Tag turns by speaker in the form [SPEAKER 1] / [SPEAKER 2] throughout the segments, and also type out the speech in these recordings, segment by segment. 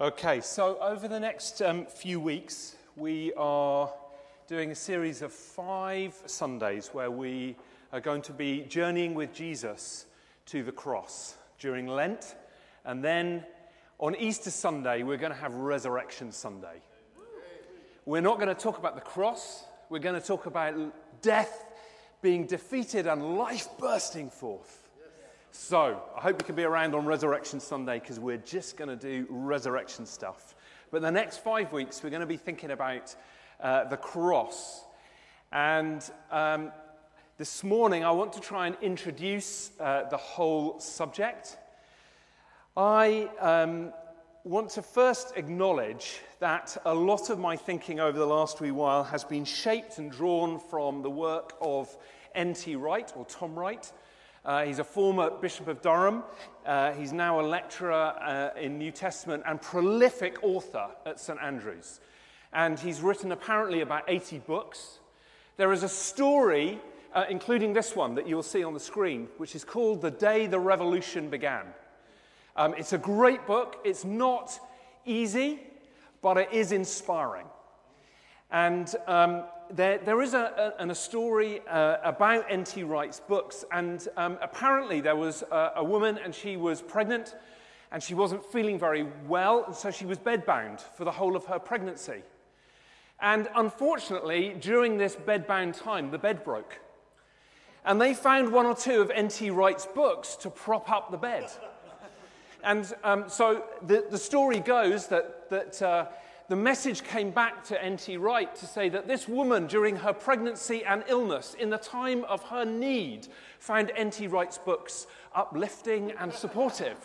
[SPEAKER 1] Okay, so over the next few weeks, we are doing a series of 5 Sundays where we are going to be journeying with Jesus to the cross during Lent. And then on Easter Sunday, we're going to have Resurrection Sunday. We're not going to talk about the cross. We're going to talk about death being defeated and life bursting forth. So, I hope you can be around on Resurrection Sunday because we're just going to do resurrection stuff. But the next 5 weeks, we're going to be thinking about the cross. And this morning, I want to try and introduce the whole subject. I want to first acknowledge that a lot of my thinking over the last wee while has been shaped and drawn from the work of N.T. Wright, or Tom Wright. He's a former Bishop of Durham. He's now a lecturer in New Testament and prolific author at St. Andrews. And he's written apparently about 80 books. There is a story, including this one that you'll see on the screen, which is called The Day the Revolution Began. It's a great book. It's not easy, but it is inspiring. And there is a story about N.T. Wright's books, and apparently there was a woman, and she was pregnant, and she wasn't feeling very well, and so she was bedbound for the whole of her pregnancy. And unfortunately, during this bedbound time, the bed broke. And they found 1 or 2 of N.T. Wright's books to prop up the bed. And so the story goes that the message came back to N.T. Wright to say that this woman, during her pregnancy and illness, in the time of her need, found N.T. Wright's books uplifting and supportive.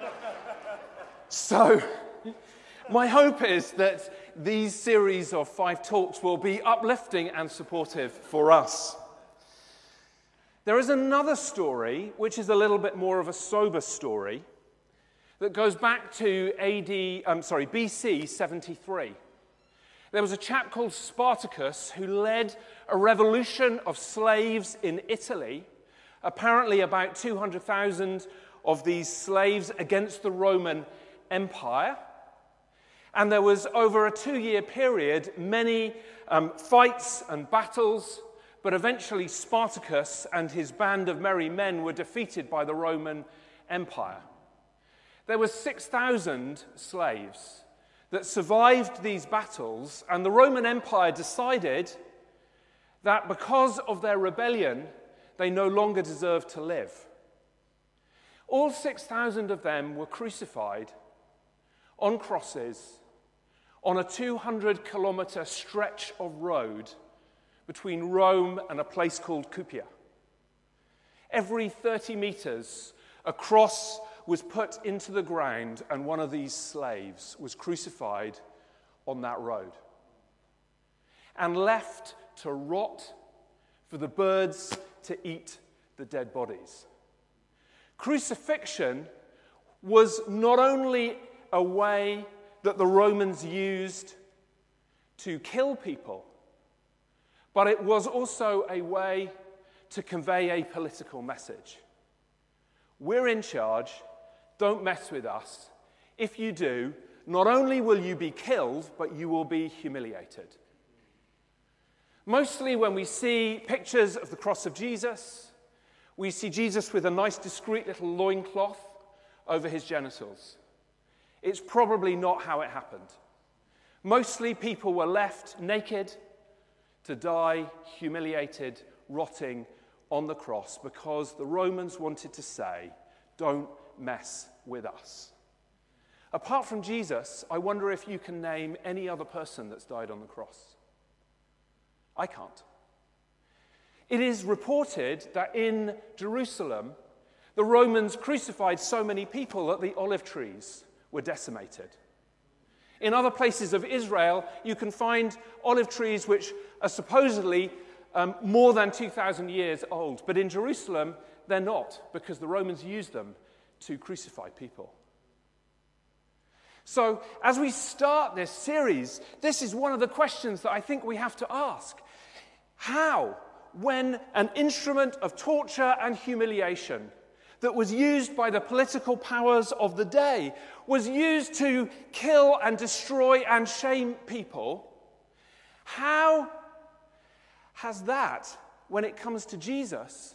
[SPEAKER 1] So, my hope is that these series of 5 talks will be uplifting and supportive for us. There is another story, which is a little bit more of a sober story, that goes back to BC 73. There was a chap called Spartacus who led a revolution of slaves in Italy, apparently about 200,000 of these slaves against the Roman Empire. And there was, over a 2-year period, many fights and battles, but eventually Spartacus and his band of merry men were defeated by the Roman Empire. There were 6,000 slaves that survived these battles, and the Roman Empire decided that because of their rebellion, they no longer deserved to live. All 6,000 of them were crucified on crosses on a 200-kilometer stretch of road between Rome and a place called Cupia. Every 30 meters, a cross was put into the ground, and one of these slaves was crucified on that road and left to rot for the birds to eat the dead bodies. Crucifixion was not only a way that the Romans used to kill people, but it was also a way to convey a political message. We're in charge. Don't mess with us. If you do, not only will you be killed, but you will be humiliated. Mostly when we see pictures of the cross of Jesus, we see Jesus with a nice, discreet little loincloth over his genitals. It's probably not how it happened. Mostly people were left naked to die, humiliated, rotting on the cross because the Romans wanted to say, don't mess with us. Apart from Jesus, I wonder if you can name any other person that's died on the cross. I can't. It is reported that in Jerusalem, the Romans crucified so many people that the olive trees were decimated. In other places of Israel, you can find olive trees which are supposedly more than 2,000 years old. But in Jerusalem, they're not, because the Romans used them to crucify people. So, as we start this series, this is one of the questions that I think we have to ask. How, when an instrument of torture and humiliation that was used by the political powers of the day, was used to kill and destroy and shame people, how has that, when it comes to Jesus,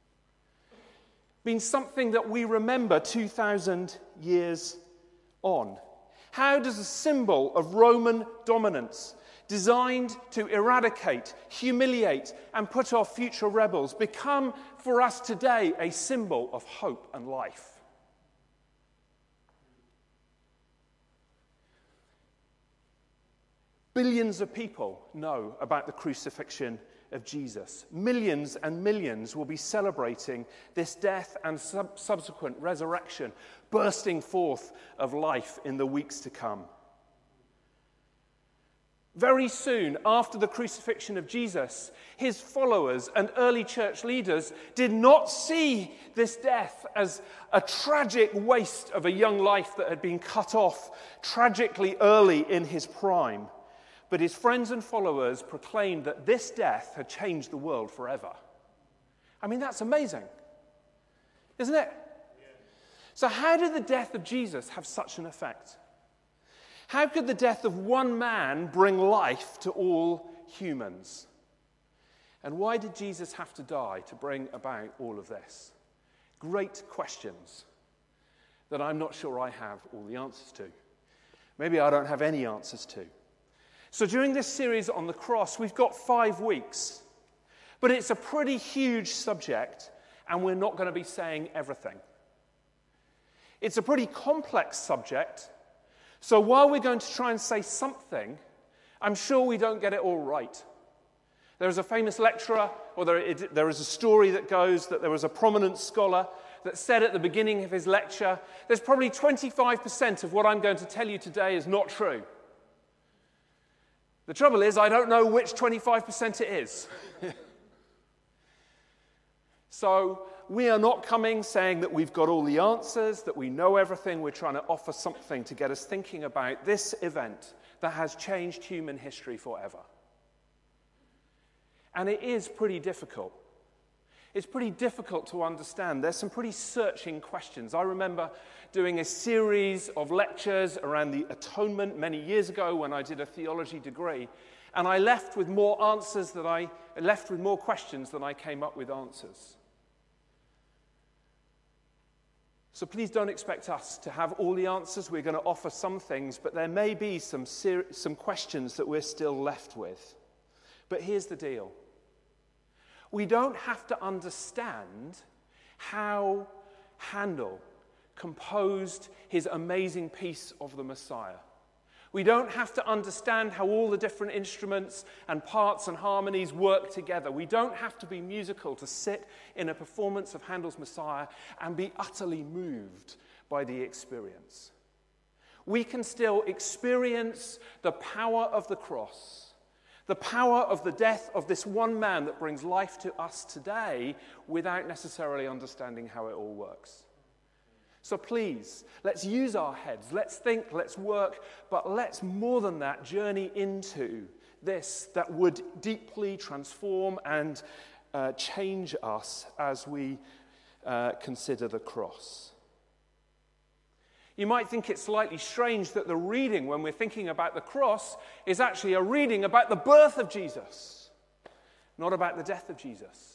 [SPEAKER 1] been something that we remember 2,000 years on? How does a symbol of Roman dominance, designed to eradicate, humiliate, and put off future rebels, become for us today a symbol of hope and life? Billions of people know about the crucifixion of Jesus. Millions and millions will be celebrating this death and subsequent resurrection, bursting forth of life in the weeks to come. Very soon after the crucifixion of Jesus, his followers and early church leaders did not see this death as a tragic waste of a young life that had been cut off tragically early in his prime. But his friends and followers proclaimed that this death had changed the world forever. I mean, that's amazing, isn't it? Yeah. So how did the death of Jesus have such an effect? How could the death of one man bring life to all humans? And why did Jesus have to die to bring about all of this? Great questions that I'm not sure I have all the answers to. Maybe I don't have any answers to. So during this series on the cross, we've got 5 weeks. But it's a pretty huge subject, and we're not going to be saying everything. It's a pretty complex subject, so while we're going to try and say something, I'm sure we don't get it all right. There is a famous lecturer, or there is a story that goes that there was a prominent scholar that said at the beginning of his lecture, there's probably 25% of what I'm going to tell you today is not true. The trouble is, I don't know which 25% it is. So we are not coming saying that we've got all the answers, that we know everything. We're trying to offer something to get us thinking about this event that has changed human history forever. And it is pretty difficult. It's pretty difficult to understand. There's some pretty searching questions. I remember doing a series of lectures around the atonement many years ago when I did a theology degree, and I left with more questions than I came up with answers. So please don't expect us to have all the answers. We're going to offer some things, but there may be some questions that we're still left with. But here's the deal. We don't have to understand how Handel composed his amazing piece of the Messiah. We don't have to understand how all the different instruments and parts and harmonies work together. We don't have to be musical to sit in a performance of Handel's Messiah and be utterly moved by the experience. We can still experience the power of the cross, the power of the death of this one man that brings life to us today without necessarily understanding how it all works. So please, let's use our heads, let's think, let's work, but let's more than that journey into this that would deeply transform and change us as we consider the cross. You might think it's slightly strange that the reading, when we're thinking about the cross, is actually a reading about the birth of Jesus, not about the death of Jesus.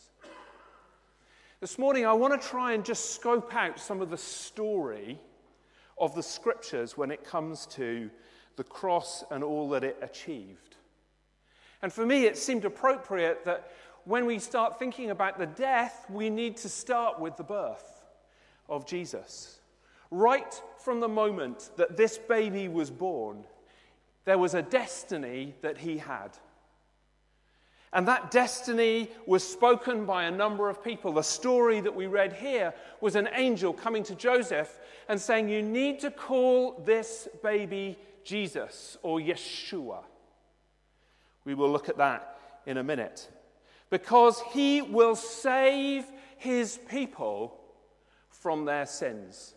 [SPEAKER 1] This morning, I want to try and just scope out some of the story of the Scriptures when it comes to the cross and all that it achieved. And for me, it seemed appropriate that when we start thinking about the death, we need to start with the birth of Jesus. Right from the moment that this baby was born, there was a destiny that he had. And that destiny was spoken by a number of people. The story that we read here was an angel coming to Joseph and saying, you need to call this baby Jesus or Yeshua. We will look at that in a minute. Because he will save his people from their sins.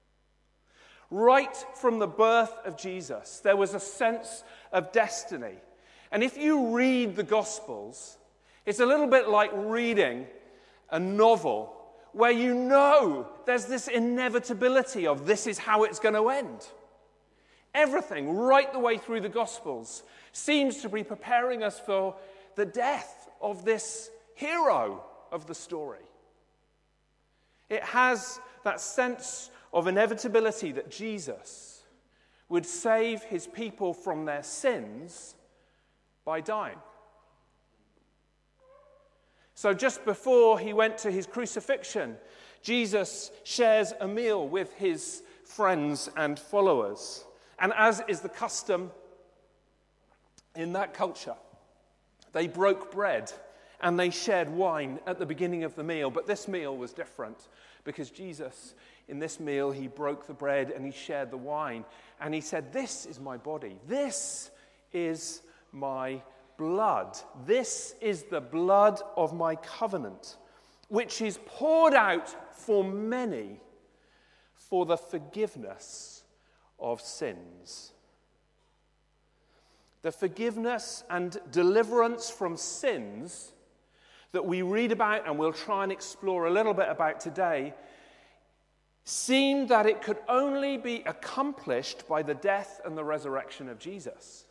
[SPEAKER 1] Right from the birth of Jesus, there was a sense of destiny. And if you read the Gospels, it's a little bit like reading a novel where you know there's this inevitability of this is how it's going to end. Everything, right the way through the Gospels, seems to be preparing us for the death of this hero of the story. It has that sense of inevitability that Jesus would save his people from their sins by dying. So just before he went to his crucifixion, Jesus shares a meal with his friends and followers. And as is the custom in that culture, they broke bread and they shared wine at the beginning of the meal. But this meal was different because Jesus, in this meal, he broke the bread and he shared the wine. And he said, "This is my body. This is my blood. This is the blood of my covenant, which is poured out for many for the forgiveness of sins." The forgiveness and deliverance from sins that we read about and we'll try and explore a little bit about today seemed that it could only be accomplished by the death and the resurrection of Jesus.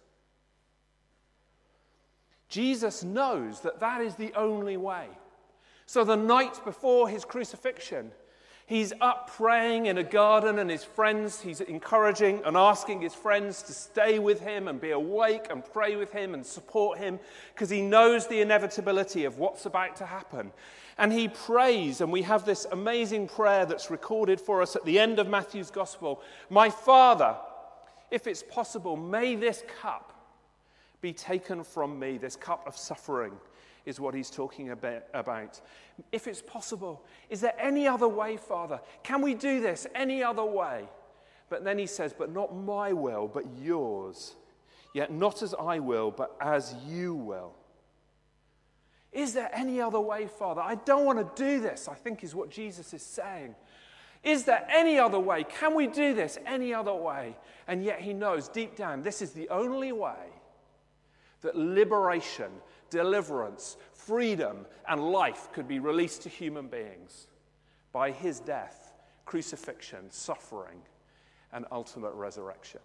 [SPEAKER 1] Jesus knows that that is the only way. So the night before his crucifixion, he's up praying in a garden, and his friends, he's encouraging and asking his friends to stay with him and be awake and pray with him and support him because he knows the inevitability of what's about to happen. And he prays, and we have this amazing prayer that's recorded for us at the end of Matthew's Gospel. "My Father, if it's possible, may this cup be taken from me." This cup of suffering is what he's talking about. If it's possible, is there any other way, Father? Can we do this any other way? But then he says, "But not my will, but yours. Yet not as I will, but as you will." Is there any other way, Father? I don't want to do this, I think is what Jesus is saying. Is there any other way? Can we do this any other way? And yet he knows deep down this is the only way that liberation, deliverance, freedom, and life could be released to human beings by his death, crucifixion, suffering, and ultimate resurrection.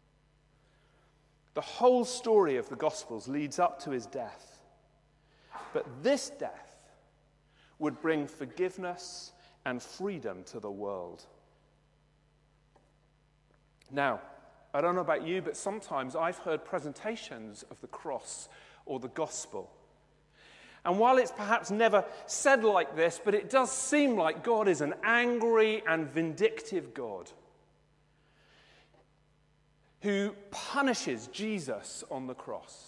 [SPEAKER 1] The whole story of the Gospels leads up to his death. But this death would bring forgiveness and freedom to the world. Now, I don't know about you, but sometimes I've heard presentations of the cross or the gospel. And while it's perhaps never said like this, but it does seem like God is an angry and vindictive God who punishes Jesus on the cross.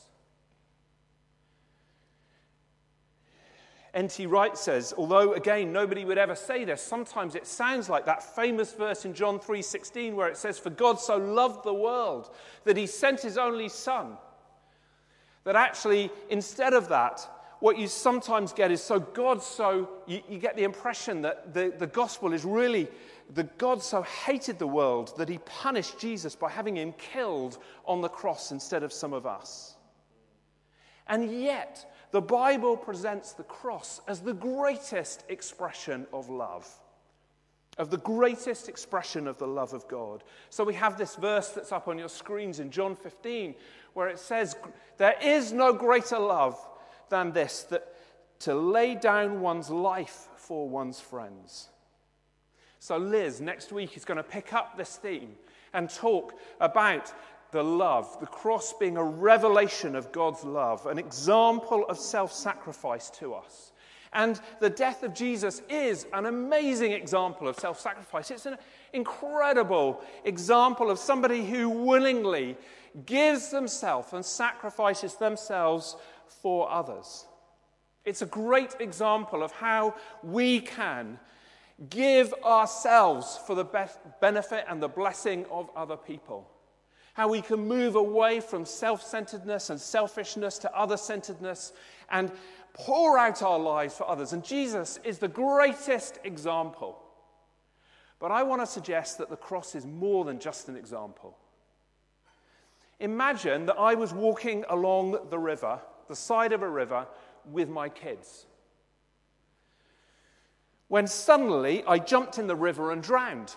[SPEAKER 1] N.T. Wright says, although, again, nobody would ever say this, sometimes it sounds like that famous verse in John 3:16 where it says, "For God so loved the world that he sent his only son." That actually, instead of that, what you sometimes get is you get the impression that the gospel is really that God so hated the world that he punished Jesus by having him killed on the cross instead of some of us. And yet, the Bible presents the cross as the greatest expression of love, of the greatest expression of the love of God. So we have this verse that's up on your screens in John 15, where it says, "There is no greater love than this, that to lay down one's life for one's friends." So Liz, next week, is going to pick up this theme and talk about the love, the cross being a revelation of God's love, an example of self-sacrifice to us. And the death of Jesus is an amazing example of self-sacrifice. It's an incredible example of somebody who willingly gives themselves and sacrifices themselves for others. It's a great example of how we can give ourselves for the benefit and the blessing of other people. How we can move away from self-centeredness and selfishness to other-centeredness and pour out our lives for others. And Jesus is the greatest example. But I want to suggest that the cross is more than just an example. Imagine that I was walking along the river, the side of a river, with my kids. when suddenly I jumped in the river and drowned.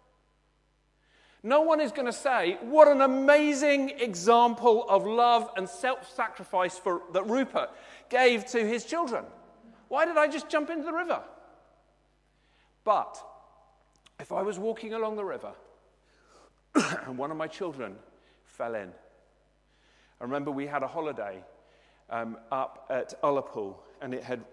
[SPEAKER 1] No one is going to say, what an amazing example of love and self-sacrifice that Rupert gave to his children. Why did I just jump into the river? But if I was walking along the river and one of my children fell in, I remember we had a holiday up at Ullapool, and it had,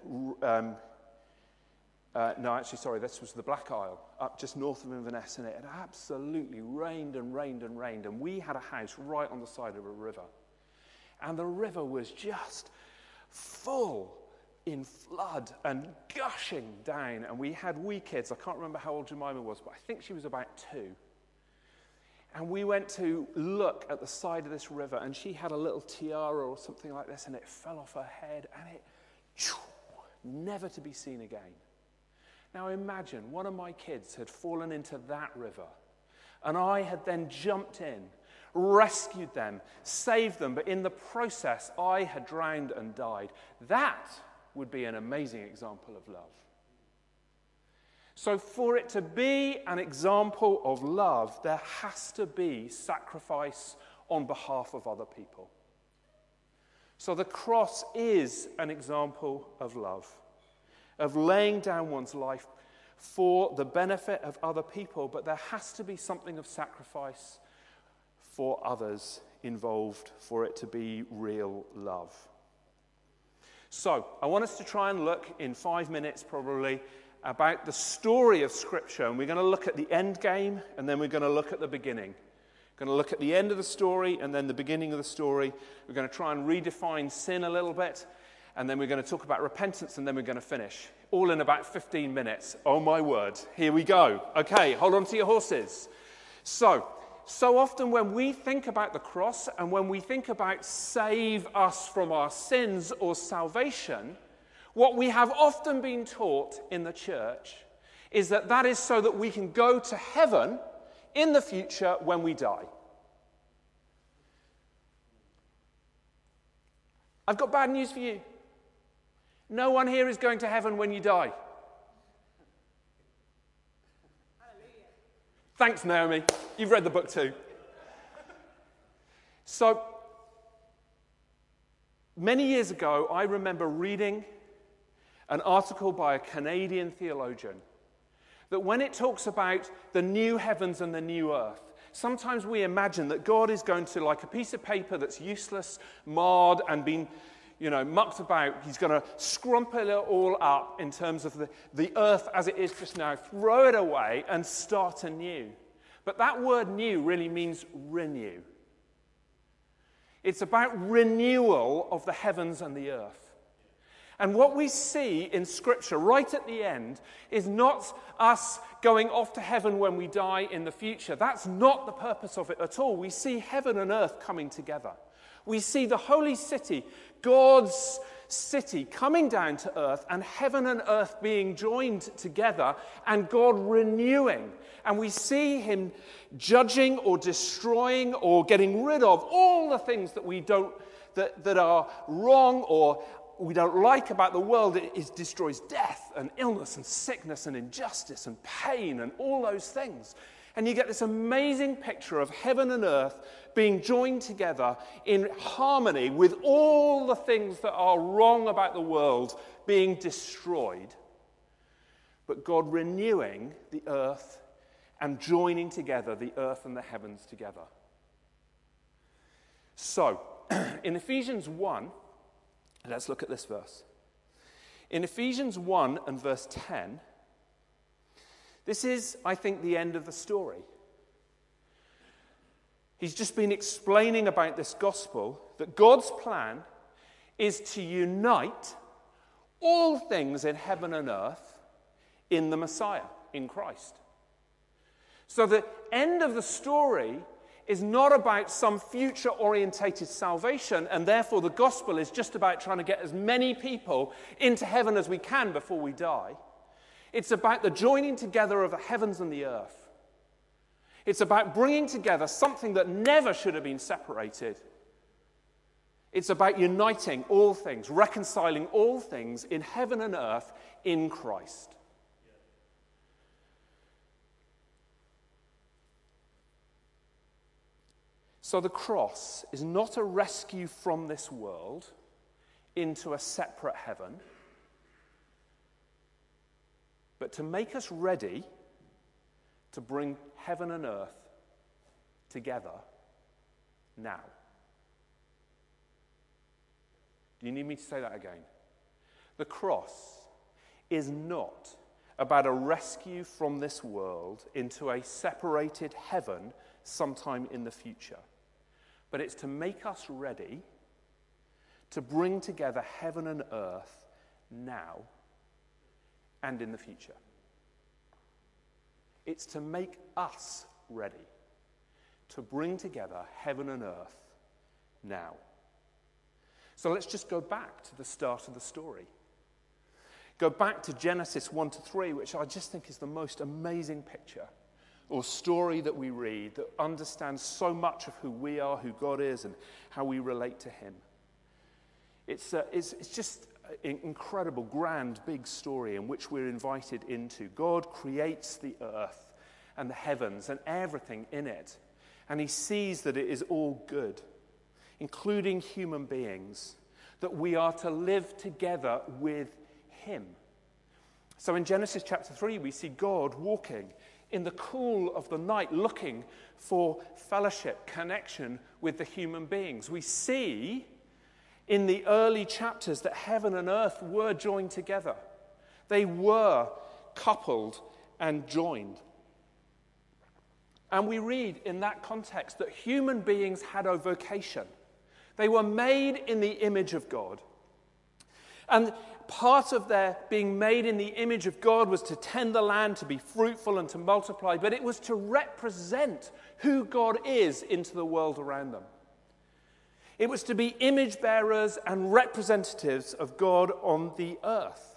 [SPEAKER 1] this was the Black Isle, up just north of Inverness, and it had absolutely rained and rained and rained, and we had a house right on the side of a river. And the river was just full in flood and gushing down, and we had wee kids. I can't remember how old Jemima was, but I think she was about 2. And we went to look at the side of this river, and she had a little tiara or something like this, and it fell off her head, and it never to be seen again. Now imagine one of my kids had fallen into that river, and I had then jumped in, rescued them, saved them, but in the process I had drowned and died. That would be an amazing example of love. So for it to be an example of love, there has to be sacrifice on behalf of other people. So the cross is an example of love, of laying down one's life for the benefit of other people, but there has to be something of sacrifice for others involved for it to be real love. So I want us to try and look in 5 minutes probably about the story of Scripture, and we're going to look at the end game, and then we're going to look at the beginning. We're going to look at the end of the story and then the beginning of the story. We're going to try and redefine sin a little bit, and then we're going to talk about repentance, and then we're going to finish. All in about 15 minutes. Oh my word. Here we go. Okay, hold on to your horses. So often when we think about the cross and when we think about save us from our sins or salvation, what we have often been taught in the church is that that is so that we can go to heaven in the future when we die. I've got bad news for you. No one here is going to heaven when you die. Thanks, Naomi. You've read the book too. So, many years ago, I remember reading an article by a Canadian theologian that when it talks about the new heavens and the new earth, sometimes we imagine that God is going to, like a piece of paper that's useless, marred, and been, mucked about, he's going to scrumple it all up in terms of the earth as it is just now, throw it away and start anew. But that word new really means renew. It's about renewal of the heavens and the earth. And what we see in Scripture right at the end is not us going off to heaven when we die in the future. That's not the purpose of it at all. We see heaven and earth coming together. We see the holy city, God's city, coming down to earth, and heaven and earth being joined together, and God renewing. And we see him judging or destroying or getting rid of all the things that that are wrong or we don't like about the world. It destroys death and illness and sickness and injustice and pain and all those things. And you get this amazing picture of heaven and earth being joined together in harmony with all the things that are wrong about the world being destroyed, but God renewing the earth and joining together the earth and the heavens together. So, in Ephesians 1, let's look at this verse. In Ephesians 1 and verse 10, this is, I think, the end of the story. He's just been explaining about this gospel, that God's plan is to unite all things in heaven and earth in the Messiah, in Christ. So the end of the story is not about some future-orientated salvation, and therefore the gospel is just about trying to get as many people into heaven as we can before we die. It's about the joining together of the heavens and the earth. It's about bringing together something that never should have been separated. It's about uniting all things, reconciling all things in heaven and earth in Christ. So the cross is not a rescue from this world into a separate heaven, but to make us ready to bring heaven and earth together now. Do you need me to say that again? The cross is not about a rescue from this world into a separated heaven sometime in the future, but it's to make us ready to bring together heaven and earth now and in the future. It's to make us ready to bring together heaven and earth now. So let's just go back to the start of the story. Go back to Genesis 1-3, which I just think is the most amazing picture or story that we read that understands so much of who we are, who God is, and how we relate to him. It's just an incredible, grand, big story in which we're invited into. God creates the earth and the heavens and everything in it, and he sees that it is all good, including human beings, that we are to live together with him. So in Genesis chapter 3, we see God walking in the cool of the night, looking for fellowship, connection with the human beings. We see in the early chapters that heaven and earth were joined together. They were coupled and joined. And we read in that context that human beings had a vocation. They were made in the image of God. And part of their being made in the image of God was to tend the land, to be fruitful and to multiply, but it was to represent who God is into the world around them. It was to be image bearers and representatives of God on the earth.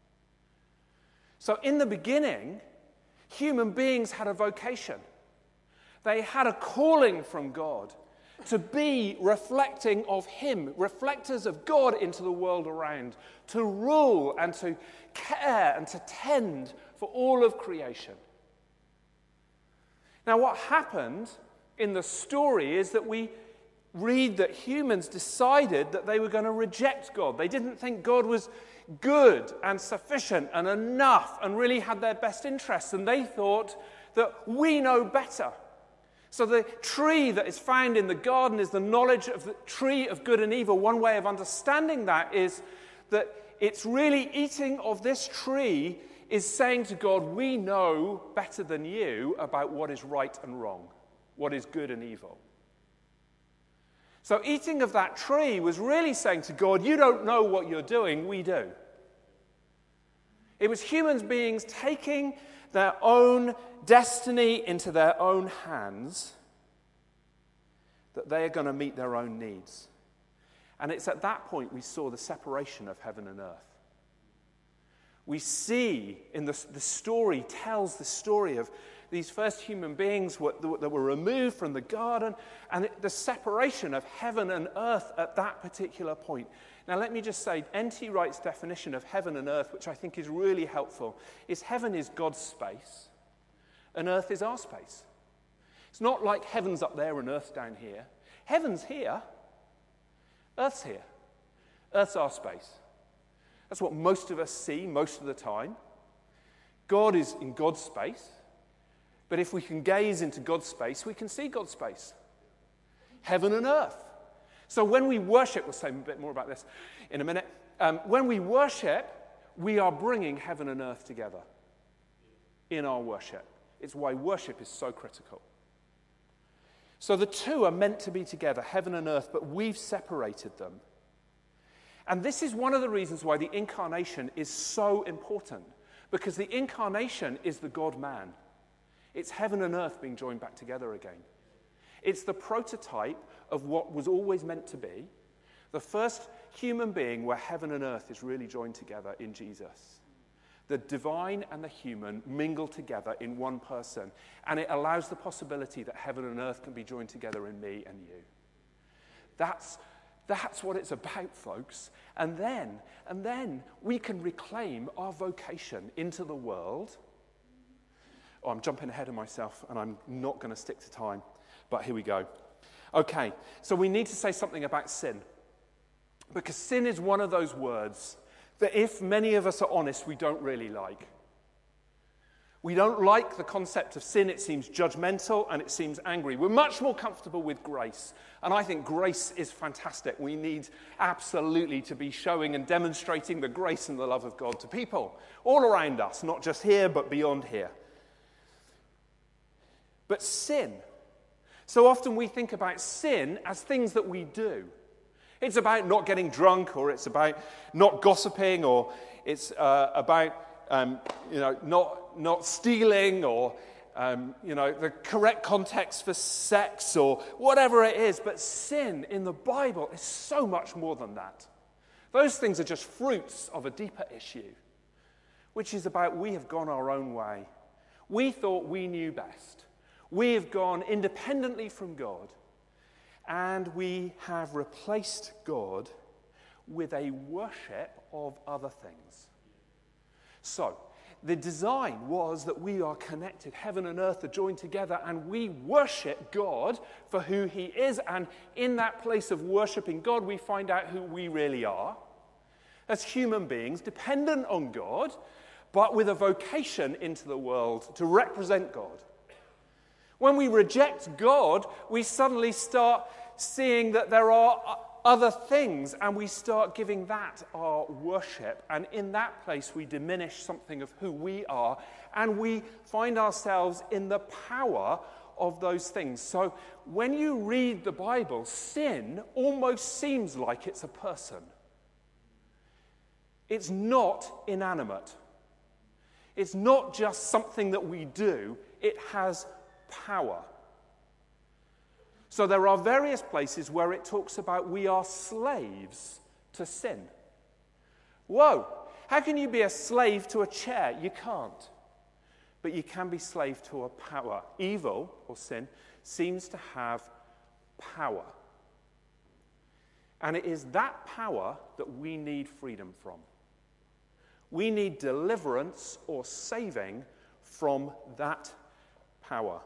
[SPEAKER 1] So in the beginning, human beings had a vocation. They had a calling from God to be reflecting of him, reflectors of God into the world around, to rule and to care and to tend for all of creation. Now, what happened in the story is that we read that humans decided that they were going to reject God. They didn't think God was good and sufficient and enough and really had their best interests, and they thought that we know better. So the tree that is found in the garden is the knowledge of the tree of good and evil. One way of understanding that is that it's really eating of this tree is saying to God, we know better than you about what is right and wrong, what is good and evil. So eating of that tree was really saying to God, you don't know what you're doing, we do. It was human beings taking their own destiny into their own hands, that they are going to meet their own needs. And it's at that point we saw the separation of heaven and earth. We see in the story tells the story of these first human beings that were removed from the garden, and the separation of heaven and earth at that particular point. Now let me just say, N.T. Wright's definition of heaven and earth, which I think is really helpful, is heaven is God's space, and earth is our space. It's not like heaven's up there and earth's down here. Heaven's here, earth's here. Earth's our space. That's what most of us see most of the time. God is in God's space. But if we can gaze into God's space, we can see God's space. Heaven and earth. So when we worship, we'll say a bit more about this in a minute. When we worship, we are bringing heaven and earth together in our worship. It's why worship is so critical. So the two are meant to be together, heaven and earth, but we've separated them. And this is one of the reasons why the incarnation is so important, because the incarnation is the God-man. It's heaven and earth being joined back together again. It's the prototype of what was always meant to be, the first human being where heaven and earth is really joined together in Jesus. The divine and the human mingle together in one person, and it allows the possibility that heaven and earth can be joined together in me and you. That's what it's about, folks. And then we can reclaim our vocation into the world. Oh, I'm jumping ahead of myself, and I'm not going to stick to time, but here we go. Okay, so we need to say something about sin. Because sin is one of those words that, if many of us are honest, we don't really like. We don't like the concept of sin. It seems judgmental and it seems angry. We're much more comfortable with grace. And I think grace is fantastic. We need absolutely to be showing and demonstrating the grace and the love of God to people all around us, not just here, but beyond here. But sin. So often we think about sin as things that we do. It's about not getting drunk, or it's about not gossiping, or it's about not stealing, or the correct context for sex, or whatever it is. But sin in the Bible is so much more than that. Those things are just fruits of a deeper issue, which is about we have gone our own way. We thought we knew best. We have gone independently from God, and we have replaced God with a worship of other things. So, the design was that we are connected. Heaven and earth are joined together, and we worship God for who he is. And in that place of worshiping God, we find out who we really are as human beings, dependent on God, but with a vocation into the world to represent God. When we reject God, we suddenly start seeing that there are other things, and we start giving that our worship. And in that place, we diminish something of who we are, and we find ourselves in the power of those things. So when you read the Bible, sin almost seems like it's a person. It's not inanimate. It's not just something that we do. It has power. So there are various places where it talks about we are slaves to sin. Whoa! How can you be a slave to a chair? You can't. But you can be slave to a power. Evil, or sin, seems to have power. And it is that power that we need freedom from. We need deliverance or saving from that power.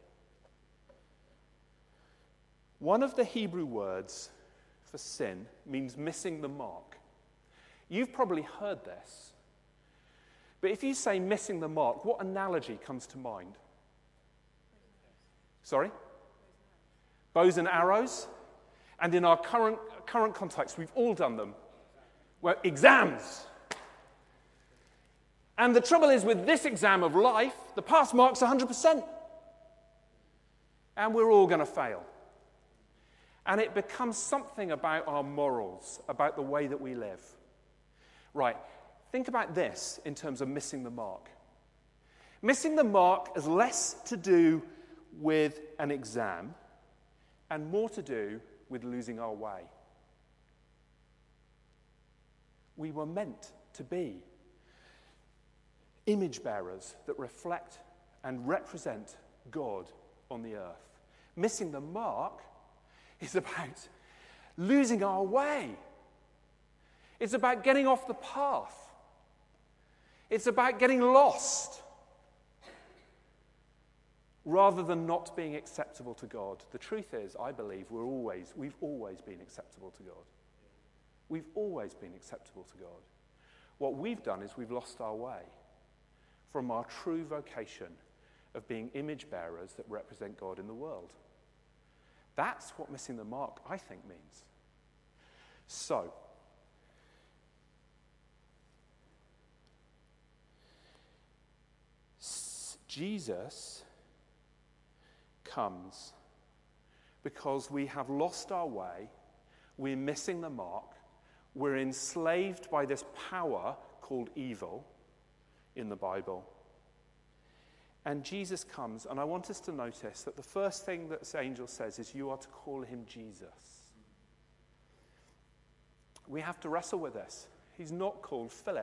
[SPEAKER 1] One of the Hebrew words for sin means missing the mark. You've probably heard this. But if you say missing the mark, what analogy comes to mind? Sorry? Bows and arrows? And in our current context, we've all done them. Well, exams. And the trouble is, with this exam of life, the pass mark's 100%. And we're all going to fail. And it becomes something about our morals, about the way that we live. Right, think about this in terms of missing the mark. Missing the mark has less to do with an exam and more to do with losing our way. We were meant to be image bearers that reflect and represent God on the earth. Missing the mark is about losing our way. It's about getting off the path. It's about getting lost rather than not being acceptable to God. The truth is, I believe we've always been acceptable to God. We've always been acceptable to God. What we've done is we've lost our way from our true vocation of being image bearers that represent God in the world. That's what missing the mark, I think, means. So, Jesus comes because we have lost our way, we're missing the mark, we're enslaved by this power called evil in the Bible. And Jesus comes, and I want us to notice that the first thing that this angel says is, you are to call him Jesus. We have to wrestle with this. He's not called Philip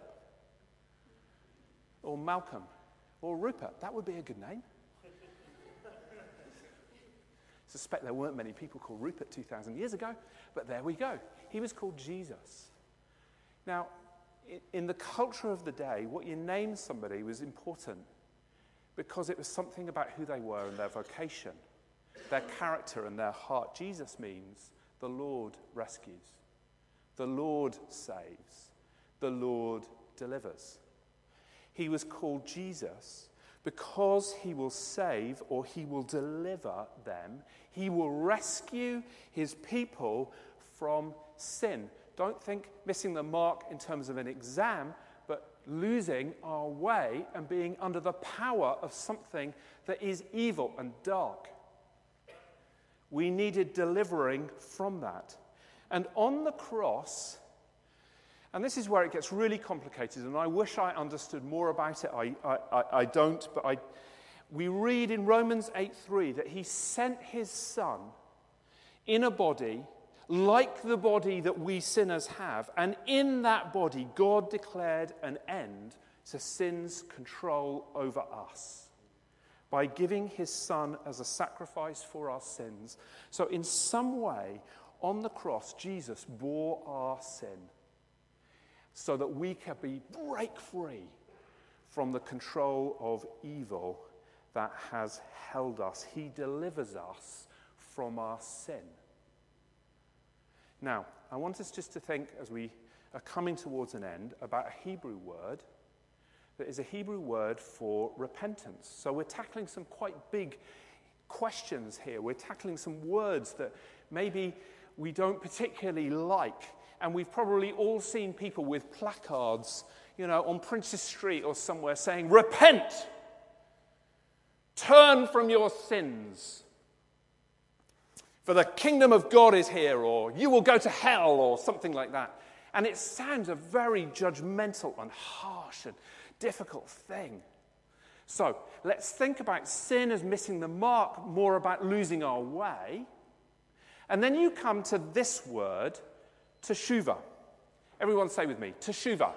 [SPEAKER 1] or Malcolm or Rupert. That would be a good name. I suspect there weren't many people called Rupert 2,000 years ago, but there we go. He was called Jesus. Now, in the culture of the day, what you named somebody was important, because it was something about who they were and their vocation. their character and their heart. Jesus means the Lord rescues, the Lord saves, the Lord delivers. He was called Jesus because he will save or he will deliver them. He will rescue his people from sin. Don't think missing the mark in terms of an exam, but losing our way and being under the power of something that is evil and dark. We needed delivering from that. And on the cross, and this is where it gets really complicated, and I wish I understood more about it. I don't, but we read in Romans 8:3 that he sent his son in a body like the body that we sinners have, and in that body God declared an end to sin's control over us by giving his son as a sacrifice for our sins. So in some way, on the cross, Jesus bore our sin so that we can break free from the control of evil that has held us. He delivers us from our sin. Now, I want us just to think, as we are coming towards an end, about a Hebrew word that is a Hebrew word for repentance. So we're tackling some quite big questions here. We're tackling some words that maybe we don't particularly like. And we've probably all seen people with placards, on Princes Street or somewhere saying, "Repent! Turn from your sins. For the kingdom of God is here," or "you will go to hell," or something like that. And it sounds a very judgmental and harsh and difficult thing. So let's think about sin as missing the mark, more about losing our way. And then you come to this word, teshuvah. Everyone say with me, teshuvah.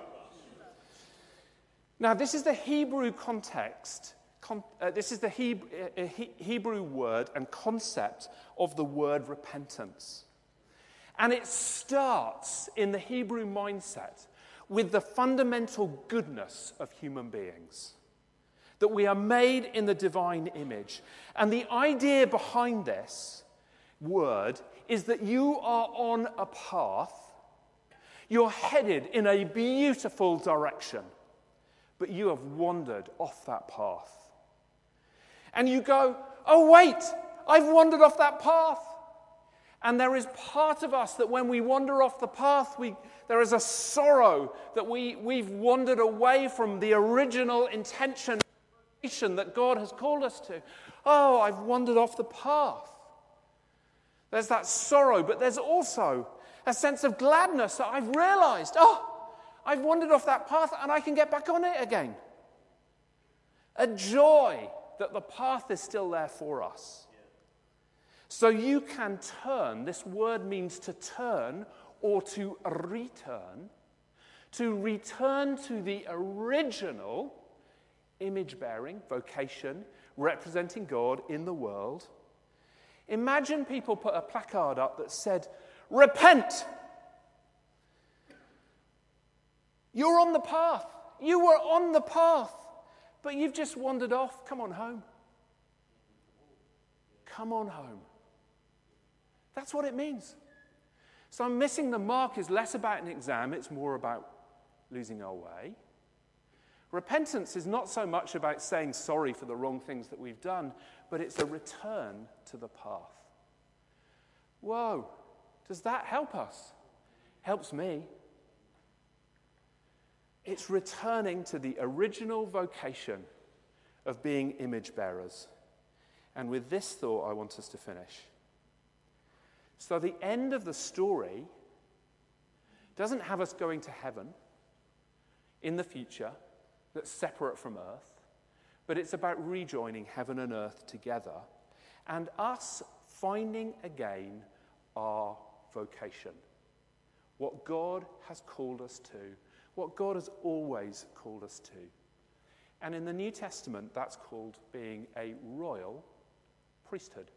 [SPEAKER 1] Now this is the Hebrew context. This is the Hebrew word and concept of the word repentance. And it starts in the Hebrew mindset with the fundamental goodness of human beings, that we are made in the divine image. And the idea behind this word is that you are on a path, you're headed in a beautiful direction, but you have wandered off that path. And you go, "Oh wait, I've wandered off that path." And there is part of us that when we wander off the path, there is a sorrow that we've wandered away from the original intention that God has called us to. Oh, I've wandered off the path. There's that sorrow, but there's also a sense of gladness that I've realized, I've wandered off that path and I can get back on it again. A joy that the path is still there for us. So you can turn. This word means to turn or to return to the original image-bearing vocation representing God in the world. Imagine people put a placard up that said, "Repent! You're on the path. You were on the path, but you've just wandered off. Come on home. Come on home." That's what it means. So missing the mark is less about an exam, it's more about losing our way. Repentance is not so much about saying sorry for the wrong things that we've done, but it's a return to the path. Whoa, does that help us? Helps me. It's returning to the original vocation of being image bearers. And with this thought, I want us to finish. So the end of the story doesn't have us going to heaven in the future that's separate from earth, but it's about rejoining heaven and earth together and us finding again our vocation, what God has called us to, what God has always called us to. And in the New Testament, that's called being a royal priesthood.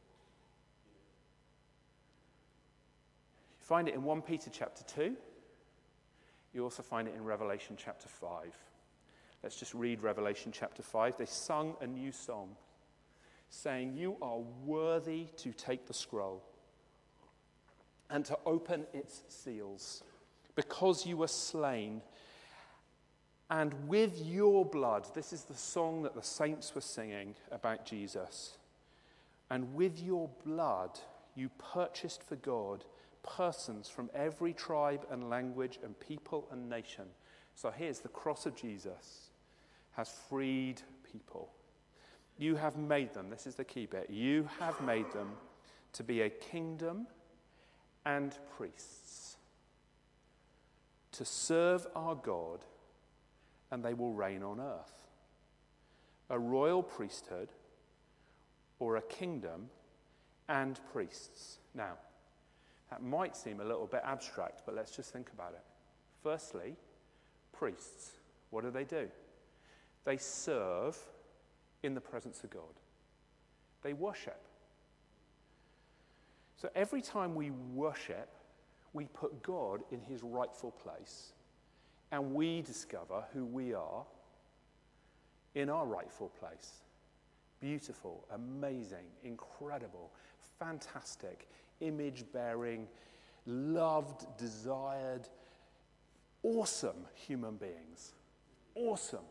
[SPEAKER 1] You find it in 1 Peter chapter 2. You also find it in Revelation chapter 5. Let's just read Revelation chapter 5. They sung a new song, saying, "You are worthy to take the scroll and to open its seals, because you were slain. And with your blood," this is the song that the saints were singing about Jesus, "and with your blood you purchased for God persons from every tribe and language and people and nation." So here's the cross of Jesus has freed people. You have made them, this is the key bit, you have made them to be a kingdom and priests, to serve our God, and they will reign on earth. A royal priesthood, or a kingdom and priests. Now, that might seem a little bit abstract, but let's just think about it. Firstly, priests, what do? They serve in the presence of God. They worship. So every time we worship, we put God in his rightful place, and we discover who we are in our rightful place. Beautiful, amazing, incredible, fantastic, image-bearing, loved, desired, awesome human beings. Awesome.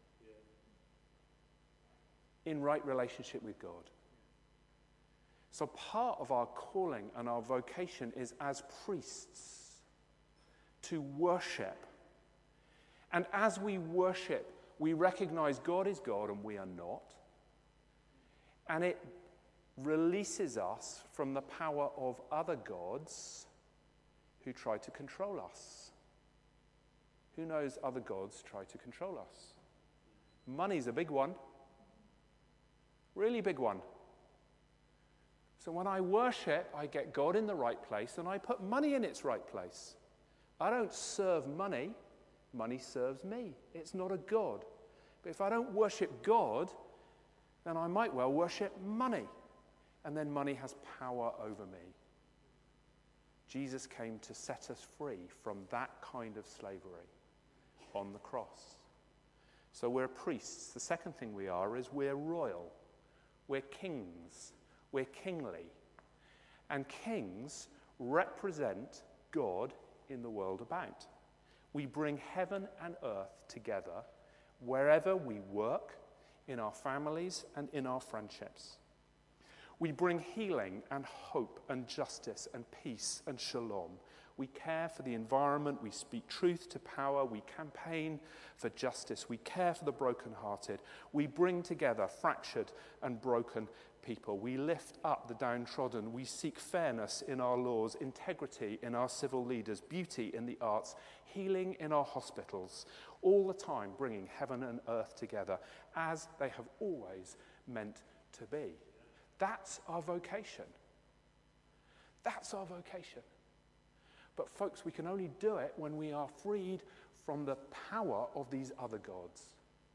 [SPEAKER 1] In right relationship with God. So part of our calling and our vocation is as priests to worship. And as we worship, we recognize God is God and we are not. And it releases us from the power of other gods who try to control us. Who knows other gods try to control us? Money's a big one. Really big one. So when I worship, I get God in the right place and I put money in its right place. I don't serve money, money serves me. It's not a god. But if I don't worship God, then I might well worship money. And then money has power over me. Jesus came to set us free from that kind of slavery on the cross. So we're priests. The second thing we are is we're royal. We're kings. We're kingly. And kings represent God in the world about. We bring heaven and earth together wherever we work, in our families and in our friendships. We bring healing and hope and justice and peace and shalom. We care for the environment. We speak truth to power. We campaign for justice. We care for the brokenhearted. We bring together fractured and broken people. We lift up the downtrodden. We seek fairness in our laws, integrity in our civil leaders, beauty in the arts, healing in our hospitals, all the time bringing heaven and earth together as they have always meant to be. That's our vocation. That's our vocation. But folks, we can only do it when we are freed from the power of these other gods.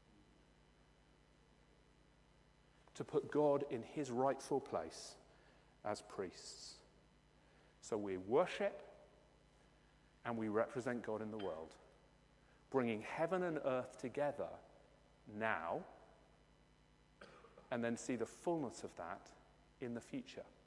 [SPEAKER 1] To put God in his rightful place as priests. So we worship and we represent God in the world, bringing heaven and earth together now, and then see the fullness of that in the future.